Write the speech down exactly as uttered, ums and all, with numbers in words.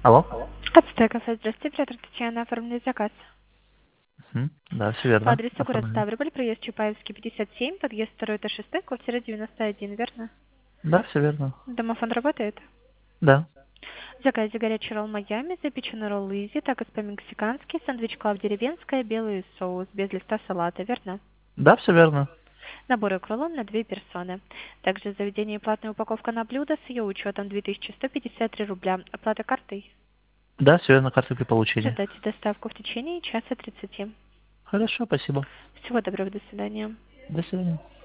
Алло? Отстой кафе, здравствуйте, оператор Татьяна, оформили заказ. Мгм. Да, все По верно. адресу город Оформили. Ставрополь, проезд Чапаевский, пятьдесят семь, подъезд второй этаж шестой, квартира девяносто один, верно? Да, все верно. Домофон работает? Да. В заказе горячий ролл Майами, запеченный ролл Изи, такос по-мексикански, сэндвич клаб деревенская, белый соус, без листа салата, верно? Да, все верно. Набор кроллон на две персоны. Также в заведении платная упаковка на блюдо с ее учетом две тысячи сто пятьдесят три рубля. Оплата картой. Да, все верно, карты при получении. Ожидайте доставку в течение часа тридцати. Хорошо, спасибо. Всего доброго, до свидания. До свидания.